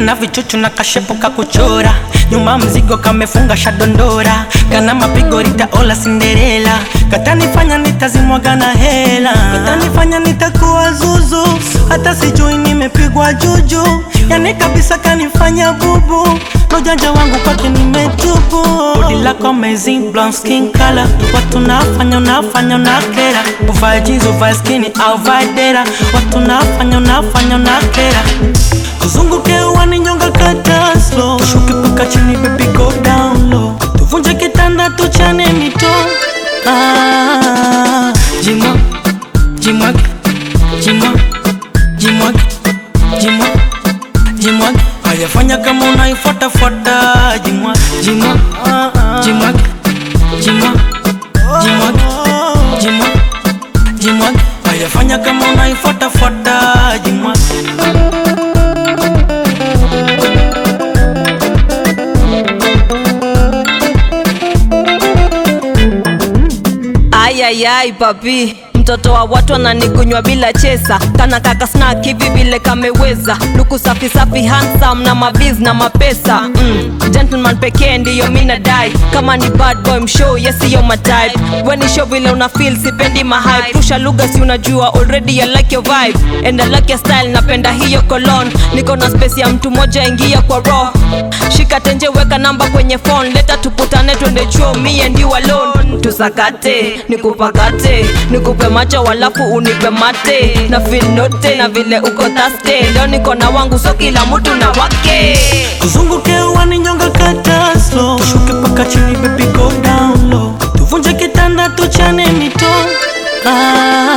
kana vichuchu na kashepo kakuchora, nyuma mzigo kamefunga shadondora, kana mapigo rita ola Cinderella, katanifanya nitazimwaga na hela, katanifanya nitakuwa zuzu, hata sijui nimepigwa juju, yani kabisa kanifanya bubu, ujanja wangu kwake nimetubu. Body lako amazing, blonde skin color, watu nafanya unakera, uvae jeans uvae skinny au vae dera, watu nafanya unakera, kuzunguke uwani nyonga kata slow, shuki paka chini baby go down low, tuvunje kitanda tuchane mito. Jimwag, jimwag, jimwag, jimwag, jimwag, jimwag, haya fanya kama unaifuata jimwag, jimwag, jimwag, jimwag, jimwag, jimwag, jimwag, haya fanya kama unaifuata jimwag. Ayayay papi, mtoto wa watu ananigunywa bila chesa, kana kaka snack hivi vile kameweza, luku safi safi handsome na maviz na mapesa. Gentleman pekee ndiyo mina dai, kama ni bad boy mshow yes yo my type, when show vile una feel sipendi mahype, pusha lugha si unajua already I like your vibe, and I like your style napenda hiyo cologne, niko na space ya mtu moja ingia kwa raw, shika tenje weka namba kwenye phone, leta tuputane twende chuo me and you alone, tusakate nikupakate nikupe macho walafu unipe mate, na feel note na vile uko thirsty, leo niko na wangu so kila mtu na wake, kuzunguke uwani nyonga kata slow, shuki paka chini baby go down low, tuvunje kitanda tuchane mito.